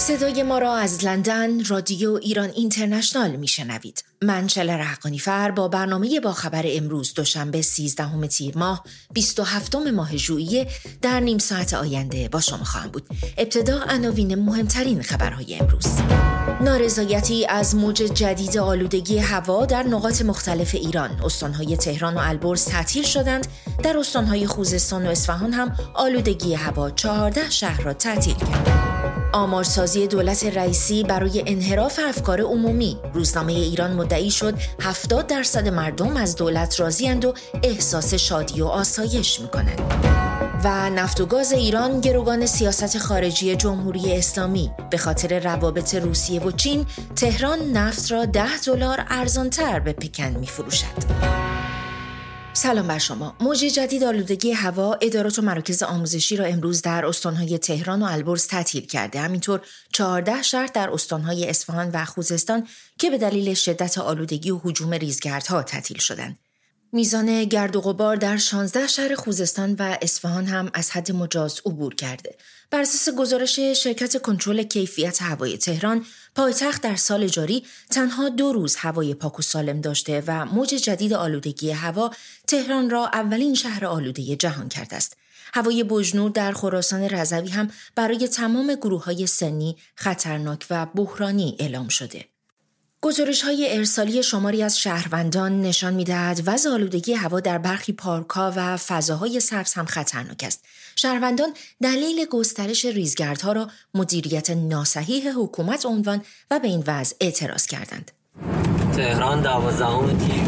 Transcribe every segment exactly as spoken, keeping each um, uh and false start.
صدای ما را از لندن رادیو ایران اینترنشنال میشنوید. من شلر حقانیفر با برنامه با خبر امروز دوشنبه سیزدهم تیر ماه بیست و هفتم ماه ژوئیه در نیم ساعت آینده با شما خواهم بود. ابتدا عناوین مهمترین خبرهای امروز. نارضایتی از موج جدید آلودگی هوا در نقاط مختلف ایران. استانهای تهران و البرز تعطیل شدند. در استانهای خوزستان و اصفهان هم آلودگی هوا چهارده شهر را تعطیل کرد. آمارسازی دولت رئیسی برای انحراف افکار عمومی. روزنامه ایران مدعی شد هفتاد درصد مردم از دولت راضی‌اند و احساس شادی و آسایش می‌کنند. و نفت و گاز ایران گروگان سیاست خارجی جمهوری اسلامی. به خاطر روابط روسیه و چین، تهران نفت را ده دلار ارزان‌تر به پکن می‌فروشد. سلام بر شما. موج جدید آلودگی هوا ادارات و مراکز آموزشی را امروز در استانهای تهران و البرز تعطیل کرده. همینطور چهارده شهر در استانهای اصفهان و خوزستان که به دلیل شدت آلودگی و هجوم ریزگردها تعطیل شدند. میزان گرد و غبار در شانزده شهر خوزستان و اصفهان هم از حد مجاز عبور کرده. بر اساس گزارش شرکت کنترل کیفیت هوای تهران، پایتخت در سال جاری تنها دو روز هوای پاک و سالم داشته و موج جدید آلودگی هوا تهران را اولین شهر آلوده جهان کرده است. هوای بجنور در خراسان رضوی هم برای تمام گروه‌های سنی خطرناک و بحرانی اعلام شده. گزارش‌های ارسالی شماری از شهروندان نشان می‌دهد وضع آلودگی هوا در برخی پارک‌ها و فضاهای سبز هم خطرناک است. شهروندان دلیل گسترش ریزگردها را مدیریت ناصحیح حکومت عنوان و به این وضع اعتراض کردند. تهران دوازدهم تیر،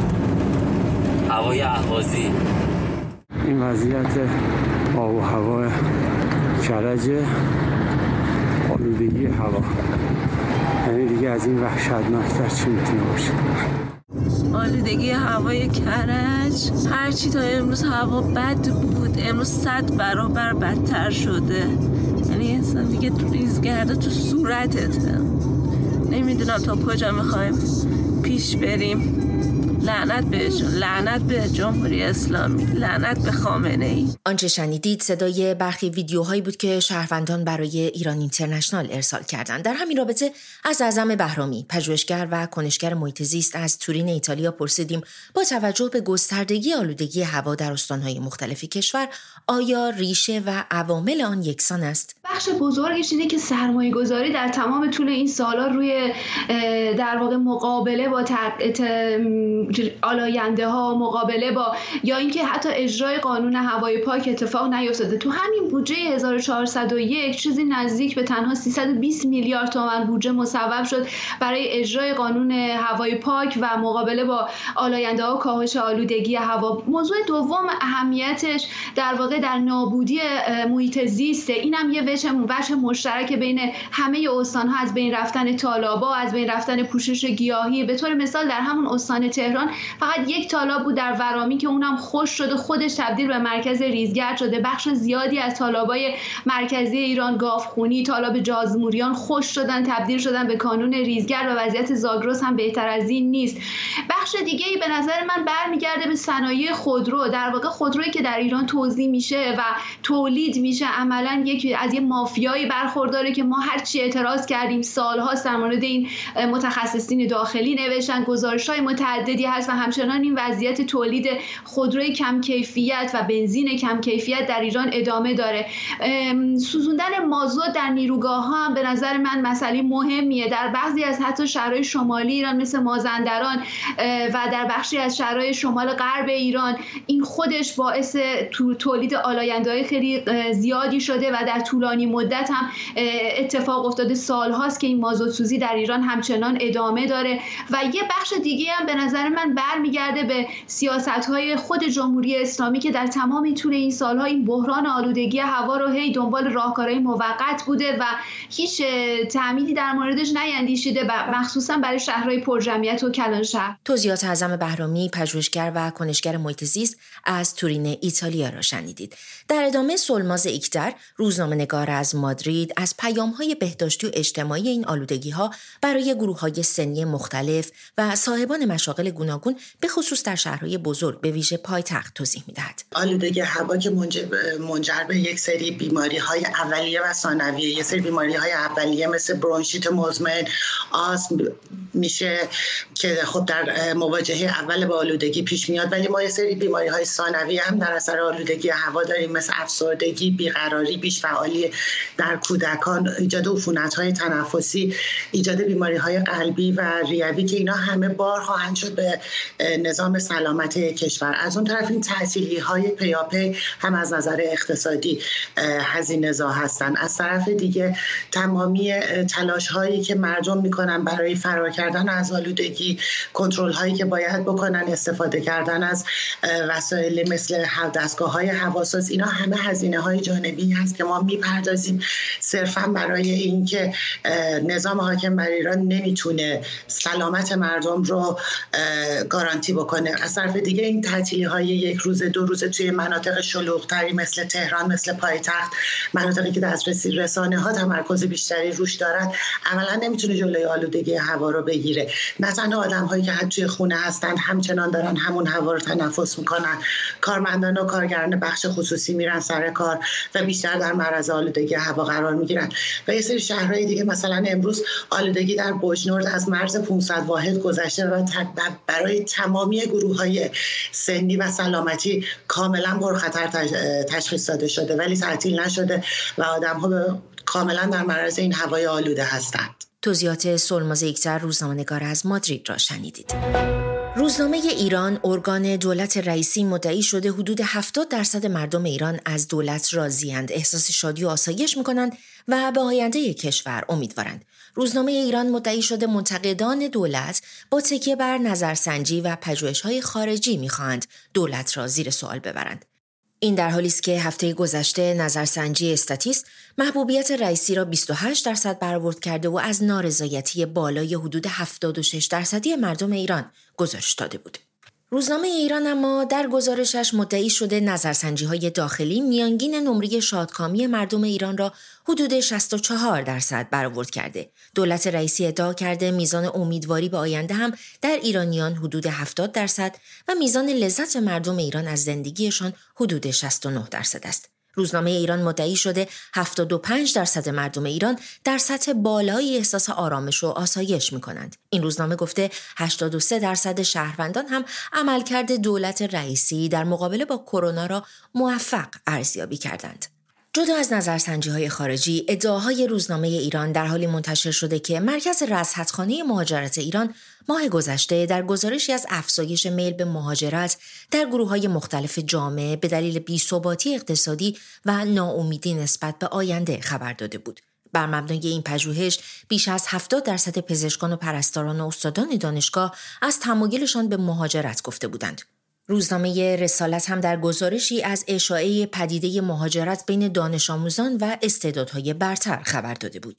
هوای اهوازی. این وضعیت آب و هوا کرج، آلودگی هوا، یعنی دیگه از این وحشتناکتر چی میتونه باشه؟ آلودگی هوای کرج، هرچی تا امروز هوا بد بود امروز صد برابر بدتر شده. یعنی انسان دیگه ریزگرده تو صورتته. نمیدونم تا کجا میخوایم پیش بریم. لعنت بهشون، لعنت به جمهوری اسلامی، لعنت به خامنه ای. آنچه شنیدید صدای برخی ویدیوهایی بود که شهروندان برای ایران اینترنشنال ارسال کردند. در همین رابطه از اعظم بهرامی، پژوهشگر و کنشگر محیط زیست از تورین ایتالیا پرسیدیم با توجه به گستردگی آلودگی هوا در استان‌های مختلف کشور آیا ریشه و عوامل آن یکسان است؟ بخش بزرگش اینه که سرمایه‌گذاری در تمام طول این سالا روی در واقع مقابله با آلاینده ها، مقابله با یا اینکه حتی اجرای قانون هوای پاک اتفاق نیفتاده. تو همین بودجه هزار و چهارصد و یک چیزی نزدیک به تنها سیصد و بیست میلیارد تومان بودجه مصوب شد برای اجرای قانون هوای پاک و مقابله با آلاینده ها و کاهش آلودگی هوا. موضوع دوم اهمیتش در واقع در نابودی محیط زیسته. اینم یه وجه وجه مشترک بین همه استان‌ها، از بین رفتن تالاب‌ها، از بین رفتن پوشش گیاهی. به طور مثال در همون استان تهران فقط یک تالاب بود در ورامی که اونم خشک شده، خودش تبدیل به مرکز ریزگرد شده. بخش زیادی از تالاب‌های مرکزی ایران، گاوخونی، تالاب جازموریان خشک شدن، تبدیل شدن به کانون ریزگرد و وضعیت زاگرس هم بهتر از این نیست. بخش دیگه‌ای به نظر من برمیگرده به صنایع خودرو. در واقع خودرویی که در ایران توزیع میشه و تولید میشه عملاً یک از یه مافیایی برخورداره که ما هر چی اعتراض کردیم سال‌ها در مورد این متخصصین داخلی نوشتن، گزارش‌های متعددی هست و همچنان این وضعیت تولید خودروی کم کیفیت و بنزین کم کیفیت در ایران ادامه داره. سوزوندن مازوت در نیروگاه‌ها هم به نظر من مسئله مهمیه. در بعضی از حتی شهرهای شمالی ایران مثل مازندران و در بخشی از شهرهای شمال غرب ایران این خودش باعث تولید آلاینده‌های خیلی زیادی شده و در طولانی مدت هم اتفاق افتاده. سال‌هاست که این مازوت سوزی در ایران همچنان ادامه داره و یه بخش دیگه هم به نظر من برمیگرده به سیاست‌های خود جمهوری اسلامی که در تمام این طول این سال‌ها این بحران آلودگی هوا رو هی دنبال راهکارهای موقت بوده و هیچ تعمیدی در موردش نیندیشیده، مخصوصا برای شهرهای پرجمعیت و کلانشهر. توضیحات اعظم بهرامی، پژوهشگر و کنشگر محیط زیست از تورین ایتالیا را شنیدید. در ادامه سلماز ایکدر، روزنامه‌نگار از مادرید، از پیام‌های بهداشتی و اجتماعی این آلودگی‌ها برای گروه‌های سنی مختلف و صاحبان مشاغل گوناگون گوناگون به خصوص در شهرهای بزرگ به ویژه پایتخت توضیح می‌دهد. آلودگی هوا که منجر به یک سری بیماری‌های اولیه و ثانویه، یک سری بیماری‌های اولیه مثل برونشیت مزمن، آسم میشه که خب در مواجهه اول با آلودگی پیش میاد، ولی ما یک سری بیماری‌های ثانویه هم در اثر آلودگی هوا داریم مثل افسردگی، بیقراری، بیش‌فعالی در کودکان، ایجاد عفونت‌های تنفسی، ایجاد بیماری‌های قلبی و ریوی که اینا همه بار خواهند شد به نظام سلامت کشور. از اون طرف این تحصیلی‌های پیاپی هم از نظر اقتصادی هزینه‌زا هستن. از طرف دیگه تمامی تلاش‌هایی که مردم می‌کنن برای فرار کردن از آلودگی، کنترل‌هایی که باید بکنن، استفاده کردن از وسایل مثل دستگاه‌های هواساز، اینا همه هزینه‌های جانبی هست که ما می‌پردازیم صرفاً برای اینکه نظام حاکم بر ایران نمیتونه سلامت مردم رو گارانتی بکنه. از طرف دیگه این تعطیلی‌های یک روز دو روز توی مناطق شلوغ‌تری مثل تهران، مثل پایتخت، مناطقی که دسترسی رسانه‌ها تمرکز بیشتری روش دارن، عملاً نمیتونه جلوی آلودگی هوا رو بگیره. نه تنها آدم‌هایی که حتی توی خونه هستن همچنان دارن همون هوا رو تنفس میکنن، کارمندان و کارگران بخش خصوصی میرن سر کار و بیشتر در معرض آلودگی هوا قرار میگیرن. و یه سری شهرهای دیگه مثلا امروز آلودگی در بوجنورد از مرز پانصد واحد گذشته و برای تمامی گروه‌های سنی و سلامتی کاملا پرخطر تشخیص داده شده، ولی تعطیل نشده و آدم‌ها کاملا در معرض این هوای آلوده هستند. توضیحات سلماز یکتر، روزنامه‌نگار از مادرید را شنیدید. روزنامه ایران، ارگان دولت رئیسی، مدعی شده حدود هفتاد درصد مردم ایران از دولت راضی‌اند، احساس شادی و آسایش می‌کنند و به آینده کشور امیدوارند. روزنامه ایران مدعی شده منتقدان دولت با تکیه بر نظرسنجی و پژوهش‌های خارجی می‌خواهند دولت را زیر سوال ببرند. این در حالی است که هفته گذشته نظرسنجی استاتیست محبوبیت رئیسی را بیست و هشت درصد برآورد کرده و از نارضایتی بالای حدود هفتاد و شش درصدی مردم ایران گزارش داده بود. روزنامه ایران اما در گزارشش مدعی شده نظرسنجی‌های داخلی میانگین نمره شادکامی مردم ایران را حدود شصت و چهار درصد برآورد کرده. دولت رئیسی ادعا کرده میزان امیدواری به آینده هم در ایرانیان حدود هفتاد درصد و میزان لذت مردم ایران از زندگیشان حدود شصت و نه درصد است. روزنامه ایران مدعی شده هفتاد و پنج درصد مردم ایران در سطح بالایی احساس آرامش و آسایش می‌کنند. این روزنامه گفته هشتاد و سه درصد شهروندان هم عملکرد دولت رئیسی در مقابله با کرونا را موفق ارزیابی کردند. جدا از نظرسنجی‌های خارجی، ادعاهای روزنامه ایران در حالی منتشر شده که مرکز رصدخانه مهاجرت ایران ماه گذشته در گزارشی از افزایش میل به مهاجرت در گروه‌های مختلف جامعه به دلیل بی‌ثباتی اقتصادی و ناامیدی نسبت به آینده خبر داده بود. بر مبنای این پژوهش بیش از هفتاد درصد پزشکان و پرستاران و استادان دانشگاه از تمایلشان به مهاجرت گفته بودند. روزنامه رسالت هم در گزارشی از اشاعه پدیده مهاجرت بین دانش آموزان و استعدادهای برتر خبر داده بود.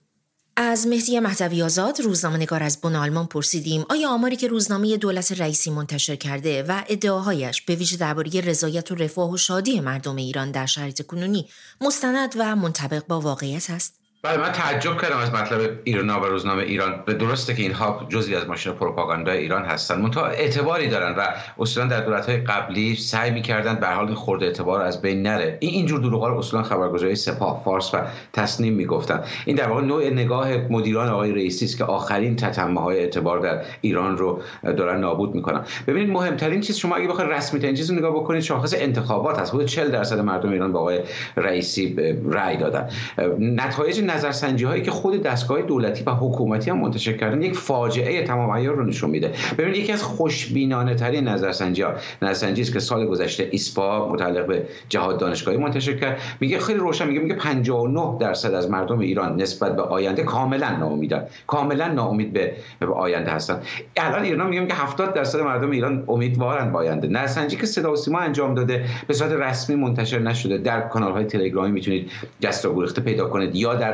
از مهدی مهدوی آزاد، روزنامه‌نگار از بن آلمان، پرسیدیم آیا آماری که روزنامه دولت رئیسی منتشر کرده و ادعاهایش به ویژه درباره رضایت و رفاه و شادی مردم ایران در شرایط کنونی مستند و منطبق با واقعیت است؟ بله، من تعجب کردم از مطلب ایران و روزنامه ایران. به درسته که اینها جزئی از ماشین پروپاگاندای ایران هستند، منتها اعتباری دارن و اصولا در دولت‌های قبلی سعی می‌کردن به حال خورده اعتبار از بین نره. این اینجور دروغا رو اصولا خبرگزاری سپاه، فارس و تصنیم میگفتن. این در واقع نوع نگاه مدیران آقای رئیسی است که آخرین تتمه‌های اعتبار در ایران رو دارن نابود می‌کنن. ببینید مهمترین چیز، شما اگه بخواید رسمی‌ترین چیز رو نگاه بکنید، شاخص انتخابات هست. حدود چهل درصد مردم ایران به آقای رئیسی رأی دادن. نتایج نظرسنجی هایی که خود دستگاه دولتی و حکومتی هم منتشر کردن یک فاجعه تمام عیار رو نشون میده. ببینید یکی از خوشبینانه ترین نظرسنجی ها نظرسنجی است که سال گذشته ایسپا متعلق به جهاد دانشگاهی منتشر کرد. میگه خیلی روشن، میگه میگه پنجاه و نه درصد از مردم ایران نسبت به آینده کاملا ناامیدن، کاملا ناامید به به آینده هستن. الان ایران میگه میگه هفتاد درصد مردم ایران امیدوارن به آینده. نظرسنجی که صدا و سیما انجام داده، به صورت رسمی منتشر نشده، در کانال های تلگرامی میتونید جست و گریخته پیدا کنید یا در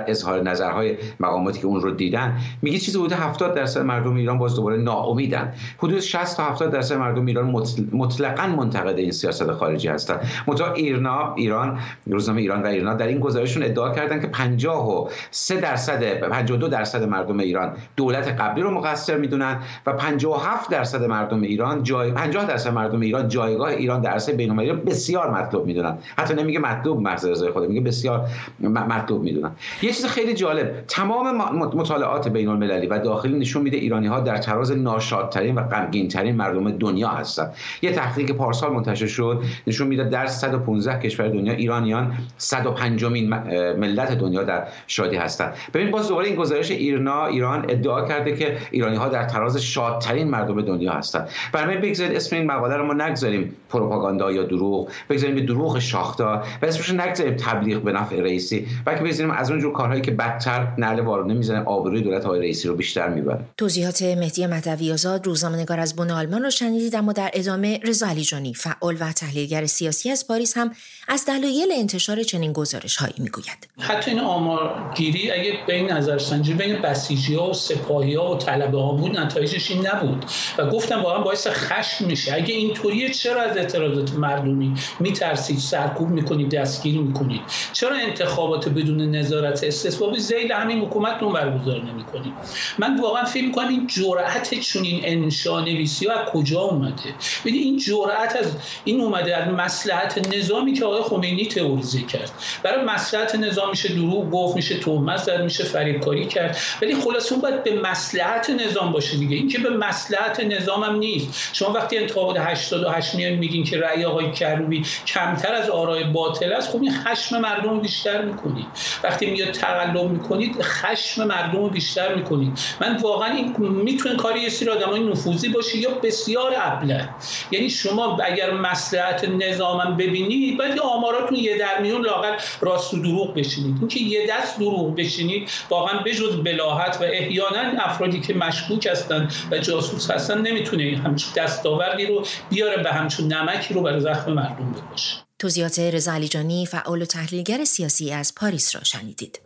اظهار نظرهای مقاماتی که اون رو دیدن، میگه چیزی حدود هفتاد درصد مردم ایران باز دوباره ناامیدن. حدود شصت تا هفتاد درصد مردم ایران مطلقاً منتقد این سیاست خارجی هستن. متا ایرنا ایران روزنامه ایران و ایرنا در این گزارششون ادعا کردن که پنجاه و سه درصد پنجاه و دو درصد مردم ایران دولت قبلی رو مقصر میدونن و پنجاه و هفت درصد مردم ایران جای پنجاه درصد مردم ایران جایگاه ایران در عرصه بین‌المللی رو بسیار مطلوب میدونن. حتی نمیگه مطلوب محض رضای خود، میگه بسیار مطلوب میدونن. یه چیز خیلی جالب، تمام مطالعات بین‌المللی و داخلی نشون میده ایرانی‌ها در تراز ناشادترین و غمگین‌ترین مردم دنیا هستن. یه تحقیقی که پارسال منتشر شد نشون میده در صد و پانزده کشور دنیا ایرانیان صد و پنجمین ملت دنیا در شادی هستن. ببین باز دوباره این گزارش ایرنا ایران ادعا کرده که ایرانی‌ها در تراز شادترین مردم دنیا هستن. برای بگذارید اسم این مقاله رو ما نگذاریم پروپاگاندا یا دروغ، بگذاریم به دروغ شاختا و اسمش نگذاریم تبلیغ به نفع رئیسی، بلکه بگذاریم از اون جور کارهایی که بدتر نعل وارونه میزنه، آبروی دولت های رئیسی رو بیشتر میبره. توضیحات مهدی مهدوی آزاد، روزنامه‌نگار از بن آلمان رو شنیدید. اما در ادامه رضا علیجانی، فعال و تحلیلگر سیاسی از پاریس، هم از دلایل انتشار چنین گزارش‌هایی میگوید. حتی این آمارگیری اگه بین نظرسنجی بین بسیجی‌ها و سپاهی‌ها و طلبه‌ها بود، نتایجش این نبود و گفتم واقعا باعث خشم میشه. اگه اینطوریه چرا از اعتراضات مردمی میترسید، سرکوب میکنید، دستگیر میکنید؟ چرا انتخابات بدون نظارت استثبابی ذیل همین حکومتتون برگزار نمیکنید؟ من واقعا فکر میکنم این جرأت چنین انشا نویسی ها از کجا اومده؟ ببین این جرأت از این اومده از مصلحت نظامی که آقای خمینی تئوریزه کرد. برای مصلحت نظام میشه دروغ گفت، میشه تهمت زد، میشه فریبکاری کرد، ولی خلاص اون باید به مصلحت نظام باشه دیگه. این که به مصلحت نظام هم نیست. شما وقتی انتخابات هشتاد و هشت میان میگین که رأی آقای کروبی کمتر از آرای باطل است، خب این خشم مردم رو بیشتر میکنید. وقتی میاد تقلب میکنید خشم مردم رو بیشتر میکنید. من واقعا این میتونه کاری یه سری آدمای نفوذی باشه یا بسیار ابله. یعنی شما اگر مصلحت نظامم ببینید باید آماراتون یه در میون لااقل راست و دروغ بشینید. اینکه یه دست دروغ بشینید واقعا بجز بلاهت و احیانا افرادی که مشکوک هستن و جاسوس هستن نمیتونه همچین دستاوردی رو بیاره به همچون نمکی رو برای زخم مردم بپاشه. توضیحات رضا علیجانی، فعال و تحلیلگر سیاسی از پاریس را شنیدید.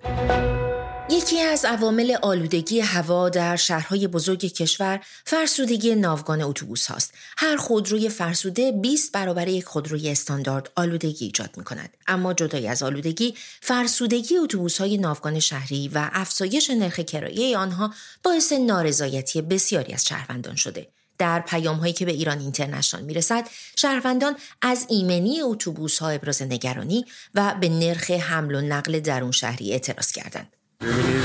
یکی از عوامل آلودگی هوا در شهرهای بزرگ کشور فرسودگی ناوگان اتوبوس هاست. هر خودروی فرسوده بیست برابر یک خودروی استاندارد آلودگی ایجاد می کند. اما جدای از آلودگی، فرسودگی اتوبوس های ناوگان شهری و افزایش نرخ کرایه آنها باعث نارضایتی بسیاری از شهروندان شده. در پیام‌هایی که به ایران اینترنشنال میرسد، شهروندان از ایمنی اتوبوس‌ها ابراز نگرانی و به نرخ حمل و نقل درون شهری اعتراض کردند. ببینید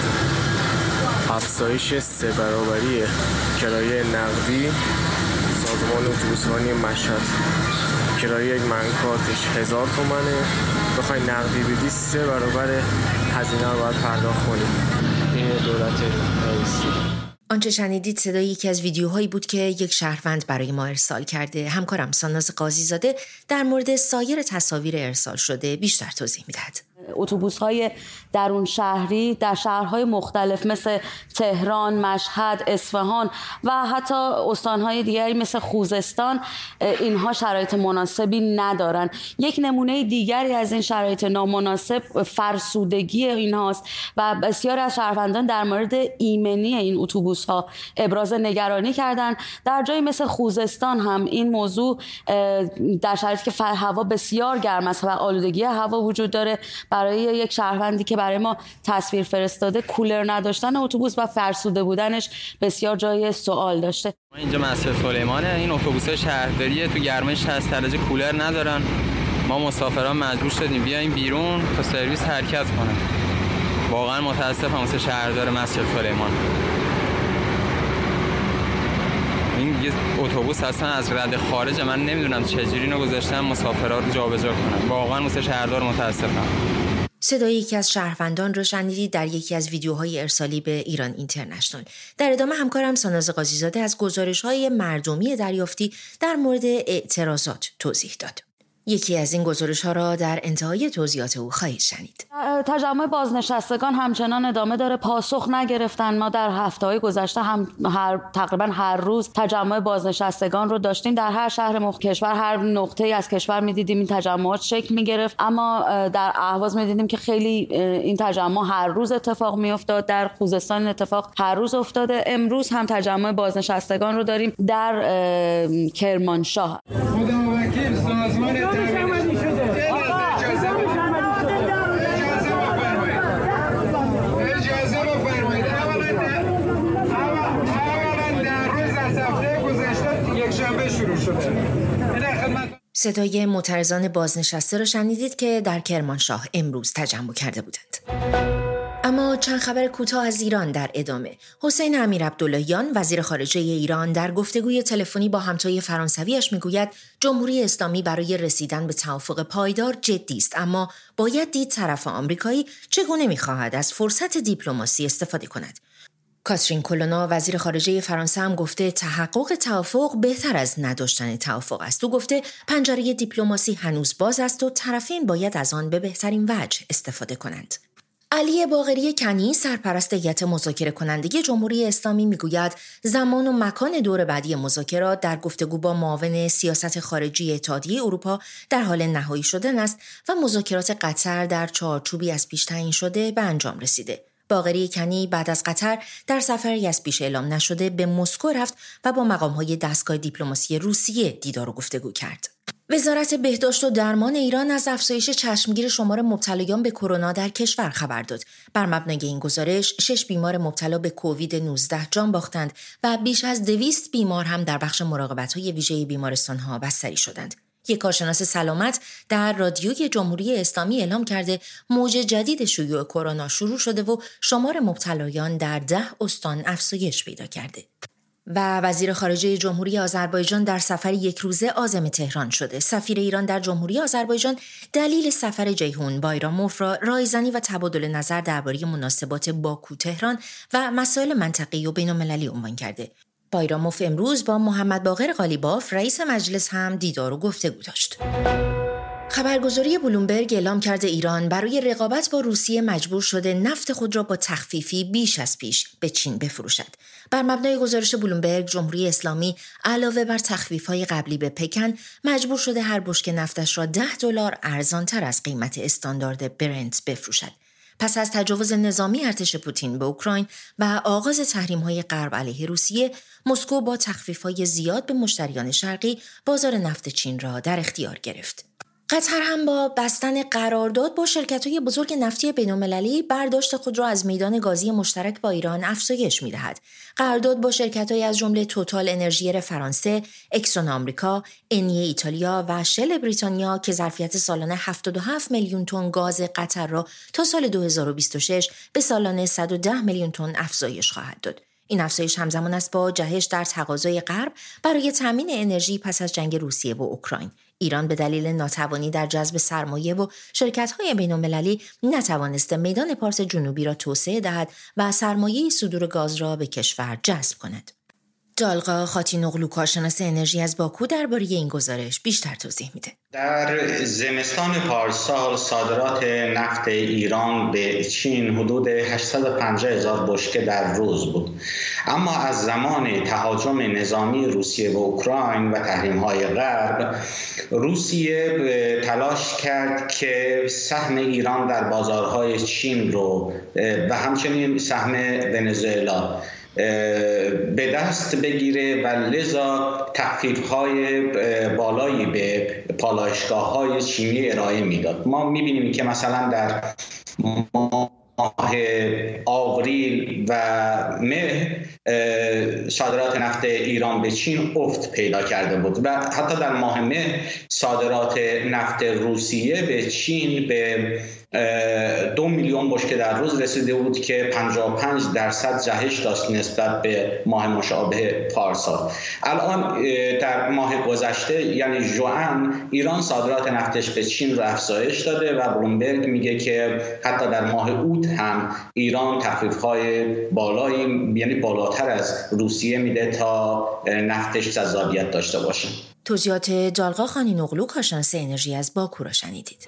افزایش سه برابری کرایه نقدی سازمان اتوبوسرانی مشهد، کرایه یک منکارتش هزار تومنه، بخوای نقدی بدی سه برابر هزینه رو باید پرداخت کنی. این دولت رئیسی. آنچه شنیدید صدای یکی از ویدیوهایی بود که یک شهروند برای ما ارسال کرده. همکارم ساناز قاضی زاده در مورد سایر تصاویر ارسال شده بیشتر توضیح می‌دهد. اتوبوس‌های درون شهری در شهرهای مختلف مثل تهران، مشهد، اصفهان و حتی استانهای دیگری مثل خوزستان اینها شرایط مناسبی ندارن. یک نمونه دیگری از این شرایط نامناسب فرسودگی اینهاست و بسیاری از شهروندان در مورد ایمنی این اتوبوس‌ها ابراز نگرانی کردند. در جایی مثل خوزستان هم این موضوع در شرایطی که هوا بسیار گرم است و آلودگی هوا وجود داره، برای یک شهروندی که برای ما تصویر فرستاده کولر نداشتن اتوبوس و فرسوده بودنش بسیار جای سوال داشته. اینجا مسجد سلیمانه، این اتوبوس‌های شهرداریه، تو گرمش هست، درجه کولر ندارن. ما مسافران مجبور شدیم بیایم بیرون تا سرویس حرکت کنه. واقعا متاسفم واسه شهردار مسجد سلیمان. این یه اتوبوس اصلا از رد خارج، من نمیدونم چجوری اینو گذاشتن مسافرات رو جابجا کنن. واقعا واسه شهردار متاسفم. صدای یکی از شهروندان رو شنیدید در یکی از ویدیوهای ارسالی به ایران اینترنشنال. در ادامه همکارم ساناز قاضی زاده از گزارش‌های مردمی دریافتی در مورد اعتراضات توضیح داد. یکی از این گزارش‌ها را در انتهای توضیحات او خواهید شنید. تجمع بازنشستگان همچنان ادامه داره، پاسخ نگرفتن. ما در هفته‌های گذشته هم هر تقریبا هر روز تجمع بازنشستگان رو داشتیم در هر شهر مخ کشور، هر نقطه‌ای از کشور می‌دیدیم این تجمعات شکل می‌گرفت، اما در اهواز می‌دیدیم که خیلی این تجمع هر روز اتفاق می‌افتاد. در خوزستان اتفاق هر روز افتاده. امروز هم تجمع بازنشستگان رو داریم در کرمانشاه. خداوکیل سازمان صدای معترضان بازنشسته را شنیدید که در کرمانشاه امروز تجمع کرده بودند. اما چند خبر کوتاه از ایران در ادامه. حسین امیرعبداللهیان وزیر خارجه ایران در گفتگوی تلفنی با همتای فرانسویش میگوید جمهوری اسلامی برای رسیدن به توافق پایدار جدی است، اما باید دید طرف آمریکایی چگونه میخواهد از فرصت دیپلماسی استفاده کند. کاترین کولونا وزیر خارجه فرانسه هم گفته تحقق توافق بهتر از نداشتن توافق است. او گفته پنجره دیپلماسی هنوز باز است و طرفین باید از آن به بهترین وجه استفاده کنند. علی باقری کنی سرپرست هیئت مذاکره کننده جمهوری اسلامی میگوید زمان و مکان دور بعدی مذاکرات در گفتگو با معاون سیاست خارجی اتحادیه اروپا در حال نهایی شدن است و مذاکرات قطر در چارچوبی از پیش تعیین شده به انجام رسیده. باقری کنی بعد از قطر در سفری از پیش اعلام نشده به مسکو رفت و با مقام‌های دستگاه دیپلماسی روسیه دیدار و گفتگو کرد. وزارت بهداشت و درمان ایران از افزایش چشمگیر شمار مبتلایان به کرونا در کشور خبر داد. بر مبنای این گزارش، شش بیمار مبتلا به کووید نوزده جان باختند و بیش از دویست بیمار هم در بخش مراقبت‌های ویژه بیمارستان‌ها بستری شدند. یک کارشناس سلامت در رادیوی جمهوری اسلامی اعلام کرده موج جدید شیوع کرونا شروع شده و شمار مبتلایان در ده استان افزایش پیدا کرده. و وزیر خارجه جمهوری آذربایجان در سفر یک روزه عازم تهران شده. سفیر ایران در جمهوری آذربایجان دلیل سفر جیهون بایراموف را رایزنی و تبادل نظر درباره مناسبات باکو تهران و مسائل منطقه‌ای و بین‌المللی عنوان کرده. بایراموف امروز با محمد باقر قالیباف رئیس مجلس هم دیدار و گفتگو داشت. خبرگزاری بلومبرگ اعلام کرده ایران برای رقابت با روسیه مجبور شده نفت خود را با تخفیفی بیش از پیش به چین بفروشد. بر مبنای گزارش بلومبرگ، جمهوری اسلامی علاوه بر تخفیف‌های قبلی به پکن مجبور شده هر بشکه نفتش را ده دلار ارزان‌تر از قیمت استاندارد برنت بفروشد. پس از تجاوز نظامی ارتش پوتین به اوکراین و آغاز تحریم‌های غرب علیه روسیه، مسکو با تخفیف‌های زیاد به مشتریان شرقی بازار نفت چین را در اختیار گرفت. قطر هم با بستن قرارداد با شرکت‌های بزرگ نفتی بین‌المللی برداشت خود را از میدان گازی مشترک با ایران افزایش می‌دهد. قرارداد با شرکت‌هایی از جمله توتال انرژی فرانسه، اکسون آمریکا، انی ایتالیا و شل بریتانیا که ظرفیت سالانه هفتاد و هفت میلیون تن گاز قطر را تا سال دو هزار و بیست و شش به سالانه صد و ده میلیون تن افزایش خواهد داد. این افزایش همزمان است با جهش در تقاضای غرب برای تامین انرژی پس از جنگ روسیه و اوکراین. ایران به دلیل ناتوانی در جذب سرمایه و شرکت‌های بین‌المللی نتوانسته میدان پارس جنوبی را توسعه دهد و سرمایه صدور گاز را به کشور جذب کند. جالقا خاتینوغلو کارشناس انرژی از باکو درباره این گزارش بیشتر توضیح میده. در زمستان پارسال صادرات نفت ایران به چین حدود هشتصد و پنجاه هزار بشکه در روز بود، اما از زمان تهاجم نظامی روسیه به اوکراین و تحریم‌های غرب، روسیه تلاش کرد که سهم ایران در بازارهای چین رو و همچنین سهم ونزوئلا به دست بگیره و لذا تخفیف‌های بالایی به پالایشگاه‌های چینی ارائه میداد. ما می‌بینیم که مثلا در ماه آوریل و مه صادرات نفت ایران به چین افت پیدا کرده بود و حتی در ماه مه صادرات نفت روسیه به چین به دو میلیون بشکه در روز رسیده بود که پنجاه و پنج درصد جهش داشت نسبت به ماه مشابه پارسال. الان در ماه گذشته یعنی ژوئن ایران صادرات نفتش به چین رو افزایش داده و بلومبرگ میگه که حتی در ماه اوت هم ایران تخفیف‌های بالایی یعنی بالاتر از روسیه روسیه میده تا نفتش جذابیت داشته باشه. توضیحات جالقا خانینوغلو، کارشناس انرژی از باکو را شنیدید.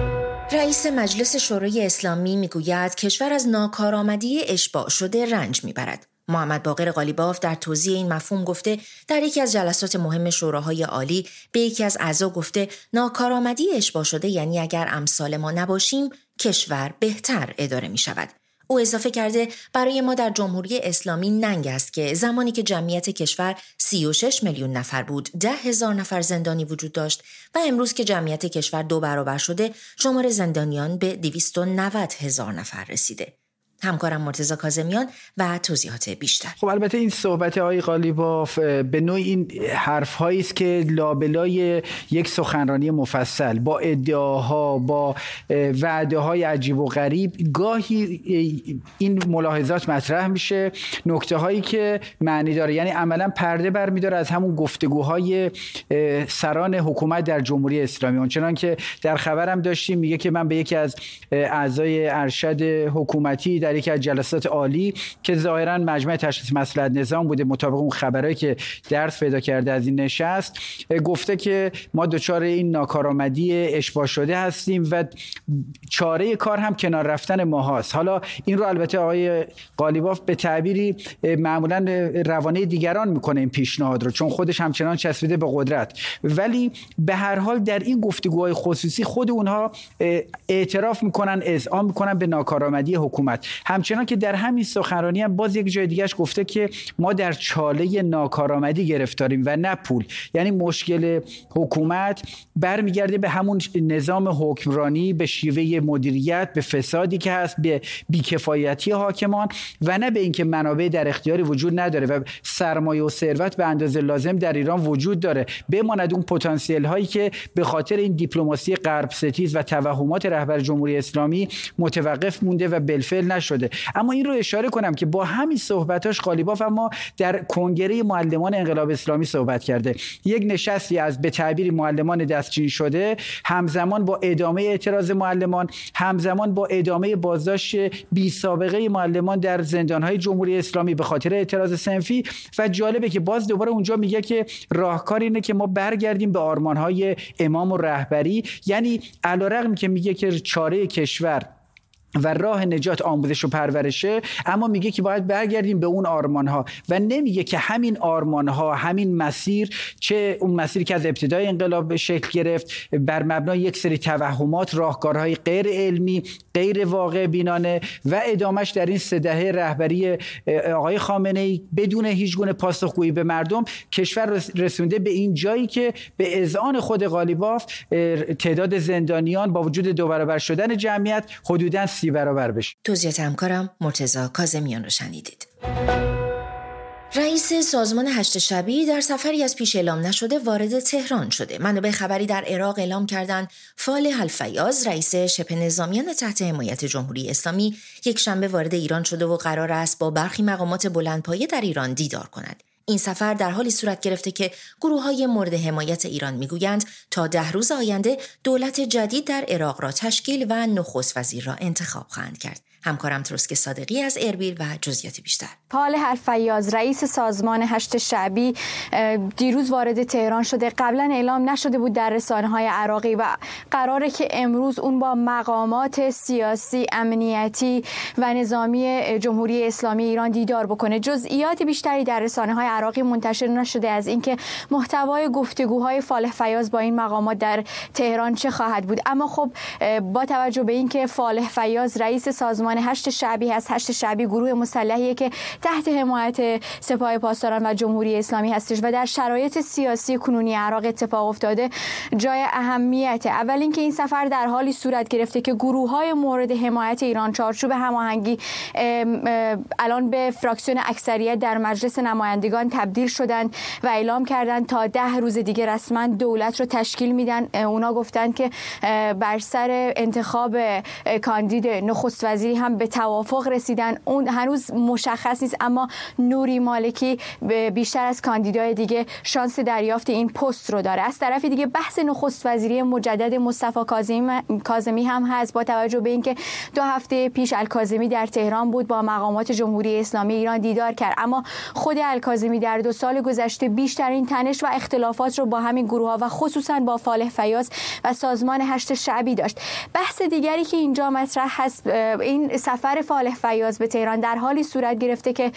رئیس مجلس شورای اسلامی میگوید کشور از ناکارآمدی اشباع شده رنج میبرد. محمد باقر قالیباف در توضیح این مفهوم گفته در یکی از جلسات مهم شوراهای عالی به یکی از اعضا گفته ناکارآمدی اشباع شده یعنی اگر امثال ما نباشیم کشور بهتر اداره می شود. او اضافه کرده برای ما در جمهوری اسلامی ننگ است که زمانی که جمعیت کشور سی و شش میلیون نفر بود ده هزار نفر زندانی وجود داشت و امروز که جمعیت کشور دو برابر شده شمار زندانیان به دویست و نود هزار نفر رسیده. همکارم مرتضی کاظمیان و توضیحات بیشتر. خب البته این صحبت آقای قالیباف به نوعی این حرف‌هایی است که لابلای یک سخنرانی مفصل با ادعاها با وعده‌های عجیب و غریب گاهی این ملاحظات مطرح میشه، نکته‌هایی که معنی داره، یعنی عملاً پرده برمی‌داره از همون گفتگوهای سران حکومت در جمهوری اسلامی. اونچنان که در خبرم داشتیم میگه که من به یکی از اعضای ارشد حکومتی در یکی از جلسات عالی که ظاهراً مجمع تشخیص مصلحت نظام بوده مطابق اون خبرایی که درس پیدا کرده از این نشست، گفته که ما دچار این ناکارآمدی اشباع شده هستیم و چاره کار هم کنار رفتن ما هاست. حالا این رو البته آقای قالیباف به تعبیری معمولاً روانه دیگران میکنه این پیشنهاد رو، چون خودش همچنان چسبیده به قدرت، ولی به هر حال در این گفتگوهای خصوصی خود اونها اعتراف میکنن، اذعان میکنن به ناکارآمدی حکومت. همچنان که در همین سخنرانی هم باز یک جای دیگهش گفته که ما در چاله ناکارآمدی گرفتاریم و نه پول. یعنی مشکل حکومت برمیگرده به همون نظام حکمرانی، به شیوه مدیریت، به فسادی که هست، به بیکفایتی حاکمان و نه به اینکه منابع در اختیاری وجود نداره و سرمایه و ثروت به اندازه لازم در ایران وجود داره، بماند اون پتانسیل هایی که به خاطر این دیپلماسی غرب ستیز و توهمات رهبر جمهوری اسلامی متوقف مونده و بالفعل نشده. اما این رو اشاره کنم که با همین صحبتاش قالیباف اما در کنگره معلمان انقلاب اسلامی صحبت کرده، یک نشستی از به تعبیر معلمان دستچین شده، همزمان با ادامه اعتراض معلمان، همزمان با ادامه بازداشت بی سابقه معلمان در زندانهای جمهوری اسلامی به خاطر اعتراض صنفی. و جالبه که باز دوباره اونجا میگه که راهکار اینه که ما برگردیم به آرمانهای امام و رهبری، یعنی علیرغم که میگه که چاره کشور و راه نجات آموزش و پرورشه، اما میگه که باید برگردیم به اون آرمانها و نمیگه که همین آرمانها، همین مسیر، چه اون مسیری که از ابتدای انقلاب شکل گرفت بر مبنای یک سری توهمات، راهکارهای غیر علمی، غیر واقع بینانه و ادامش در این سه دهه رهبری آقای خامنه‌ای بدون هیچ گونه پاسخگویی به مردم کشور رسونده به این جایی که به اذعان خود قالیباف تعداد زندانیان با وجود دو برابر شدن جمعیت حدوداً سی برابر بشه. توضیحات همکارم مرتضی کاظمیان رو شنیدید. رئیس سازمان هشت شبی در سفری از پیش اعلام نشده وارد تهران شده. منابع خبری در عراق اعلام کردند فالح الفیاض رئیس شبه نظامیان تحت حمایت جمهوری اسلامی یک شنبه وارد ایران شده و قرار است با برخی مقامات بلندپایه در ایران دیدار کند. این سفر در حالی صورت گرفته که گروه‌های مورد حمایت ایران میگویند تا ده روز آینده دولت جدید در عراق را تشکیل و نخست وزیر را انتخاب خواهند کرد. همکارم تروسک صادقی از اربیل و جزئیات بیشتر. فالح الفیاض رئیس سازمان هشت شعبی دیروز وارد تهران شده. قبلا اعلام نشده بود در رسانه‌های عراقی و قراره که امروز اون با مقامات سیاسی، امنیتی و نظامی جمهوری اسلامی ایران دیدار بکنه. جزئیات بیشتری در رسانه‌های عراقی منتشر نشده از اینکه محتوای گفتگوهای فالح فیاض با این مقامات در تهران چه خواهد بود. اما خب با توجه به اینکه فالح فیاض رئیس سازمان هشت شعبی هست، هشت شعبی گروه مسلحیه که تحت حمایت سپاه پاسداران و جمهوری اسلامی هستش و در شرایط سیاسی کنونی عراق اتفاق افتاده، جای اهمیت اول اینکه این سفر در حالی صورت گرفته که گروه‌های مورد حمایت ایران چارچوب هماهنگی الان به فراکسیون اکثریت در مجلس نمایندگان تبدیل شدند و اعلام کردند تا ده روز دیگه رسما دولت رو تشکیل میدن. اونا گفتن که بر سر انتخاب کاندید نخست وزیری هم به توافق رسیدن. اون هنوز مشخص نیست، اما نوری مالکی بیشتر از کاندیدای دیگه شانس دریافت این پست رو داره. از طرف دیگه بحث نخست وزیری مجدد مصطفی کاظمی هم هست، با توجه به اینکه دو هفته پیش الکاظمی در تهران بود، با مقامات جمهوری اسلامی ایران دیدار کرد، اما خود الکاظمی در دو سال گذشته بیشترین تنش و اختلافات رو با همین گروه‌ها و خصوصا با فالح فیاض و سازمان هشت شعبی داشت. بحث دیگری که اینجا مطرح هست، این سفر فالح فیاض به تهران در حالی صورت گرفته که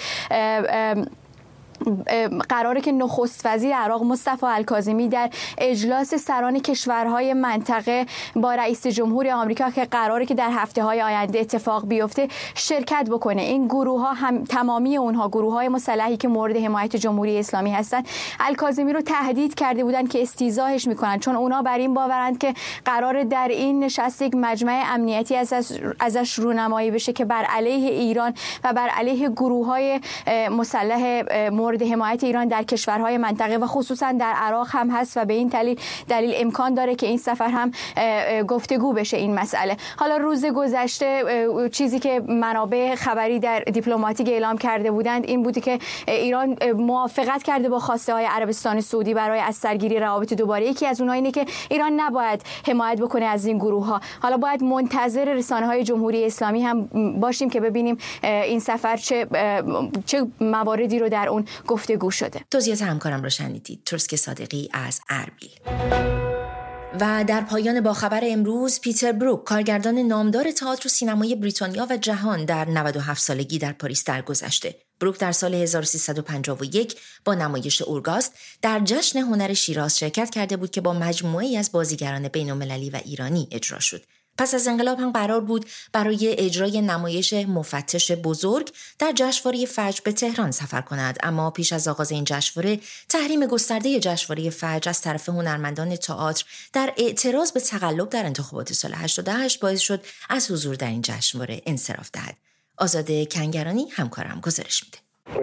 قراره که نخست وزیر عراق مصطفی الکاظمی در اجلاس سران کشورهای منطقه با رئیس جمهور آمریکا که قراره که در هفته‌های آینده اتفاق بیفته شرکت بکنه. این گروه ها هم تمامی اونها گروه های مسلحی که مورد حمایت جمهوری اسلامی هستن، الکاظمی رو تهدید کرده بودن که استیضاحش میکنن، چون اونا بر این باورند که قراره در این نشست یک مجمع امنیتی ازش, ازش رونمایی بشه که بر علیه ایران و بر علیه گروه های مسلح مورد حمایت ایران در کشورهای منطقه و خصوصا در عراق هم هست و به این دلیل دلیل امکان داره که این سفر هم گفتگو بشه این مسئله. حالا روز گذشته چیزی که منابع خبری در دیپلماتیک اعلام کرده بودند این بوده که ایران موافقت کرده با خواسته های عربستان سعودی برای از سرگیری روابط دوباره. یکی از اونها اینه که ایران نباید حمایت بکنه از این گروه ها. حالا باید منتظر رسانه های جمهوری اسلامی هم باشیم که ببینیم این سفر چه چه مواردی رو در اون گفتگو شده. توضیحات همکارم رو شنیدید. ترسک صادقی از اربیل. و در پایان با خبر امروز، پیتر بروک، کارگردان نامدار تئاتر و سینمای بریتانیا و جهان، در نود و هفت سالگی در پاریس درگذشته. بروک در سال هزار و سیصد و پنجاه و یک با نمایش اورگاست در جشن هنر شیراز شرکت کرده بود که با مجموعه‌ای از بازیگران بین‌المللی و ایرانی اجرا شد. پس از انقلاب هم قرار بود برای اجرای نمایش مفتش بزرگ در جشنواره فجر به تهران سفر کند، اما پیش از آغاز این جشنواره تحریم گسترده جشنواره فجر از طرف هنرمندان تئاتر در اعتراض به تقلب در انتخابات سال هشتاد و هشت باعث شد از حضور در این جشنواره انصراف دهد. آزاده کنگرانی همکارم گزارش میده.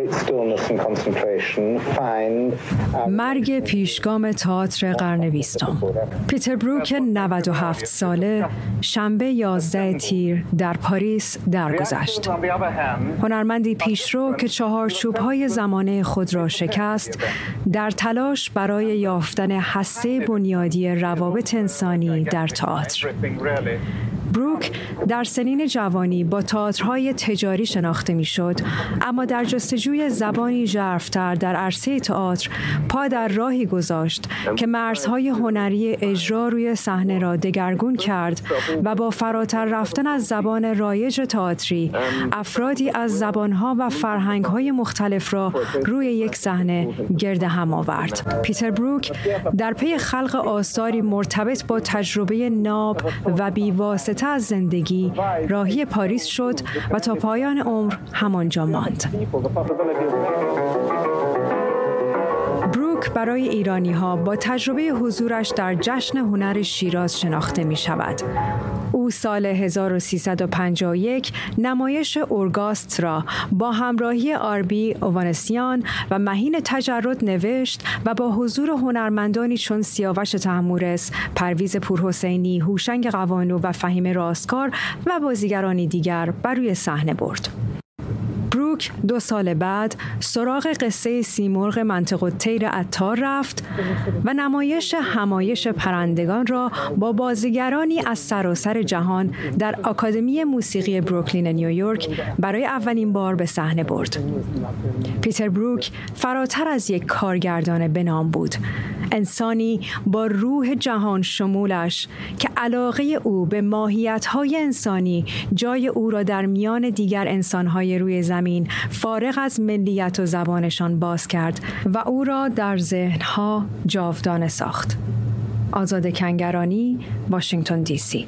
مرگ پیشگام تئاتر قرن بیستم. پیتر بروک نود و هفت ساله شنبه یازده تیر در پاریس درگذشت. هنرمندی پیشرو که چهارچوب‌های زمانه خود را شکست در تلاش برای یافتن هسته بنیادی روابط انسانی در تئاتر. بروک در سنین جوانی با تئاترهای تجاری شناخته میشد، اما در جستجوی زبانی ژرف‌تر در عرصه تئاتر پا در راهی گذاشت که مرزهای هنری اجرا روی صحنه را دگرگون کرد و با فراتر رفتن از زبان رایج تئاتری افرادی از زبانها و فرهنگهای مختلف را روی یک صحنه گرد هم آورد. پیتر بروک در پی خلق آثاری مرتبط با تجربه ناب و بی‌واسطه از زندگی راهی پاریس شد و تا پایان عمر همانجا ماند. بروک برای ایرانی‌ها با تجربه حضورش در جشن هنر شیراز شناخته می شود. او سال هزار و سیصد و پنجاه و یک نمایش اورگاست را با همراهی آربی اوانسیان و مهین تجرد نوشت و با حضور هنرمندانی چون سیاوش طهمورث، پرویز پورحسینی، هوشنگ قوانو و فهیم راستکار و بازیگرانی دیگر بر روی صحنه برد. بروک دو سال بعد سراغ قصه سیمرغ منطقه الطیر عطار رفت و نمایش همایش پرندگان را با بازیگرانی از سراسر جهان در آکادمی موسیقی بروکلین نیویورک برای اولین بار به صحنه برد. پیتر بروک فراتر از یک کارگردان به نام بود، انسانی با روح جهان شمولش که علاقه او به ماهیت‌های انسانی جای او را در میان دیگر انسان‌های روی زمین فارغ از ملیت و زبانشان باز کرد و او را در ذهن‌ها جاودانه ساخت. آزاده کنگرانی، واشنگتن دی سی.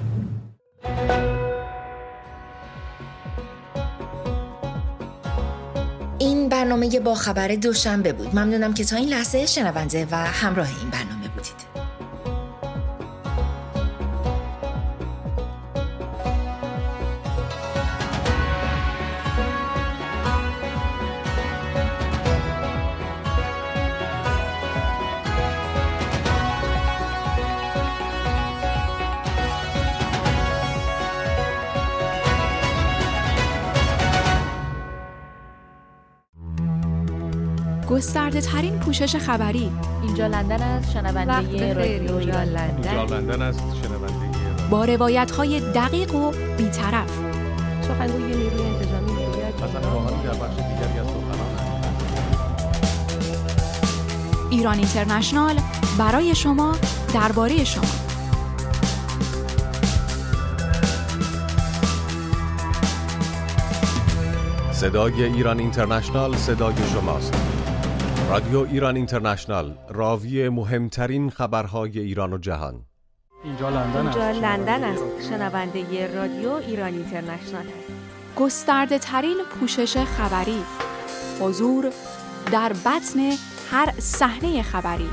این برنامه با خبر دوشنبه بود. ممنونم که تا این لحظه شنونده و همراه این برنامه گسترده ترین پوشش خبری. اینجا لندن است، شنونده رادیو ایران لندن. اینجا لندن است، شنونده با روایت های دقیق و بی‌طرف. سخنگوی نیروی انتظامی میگوید حسن باهانی در بخش دیگری از سخنان. ایران اینترنشنال برای شما، درباره شما. صدای ایران اینترنشنال صدای شماست. رادیو ایران اینترنشنال، راوی مهمترین خبرهای ایران و جهان. اینجا لندن است. اینجا لندن است. شنونده رادیو ایران اینترنشنال است. گسترده ترین پوشش خبری. حضور در بطن هر صحنه خبری.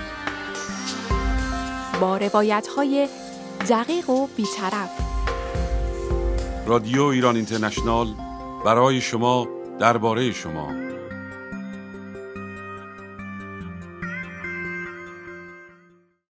با روایت‌های دقیق و بی‌طرف. رادیو ایران اینترنشنال برای شما، درباره شما.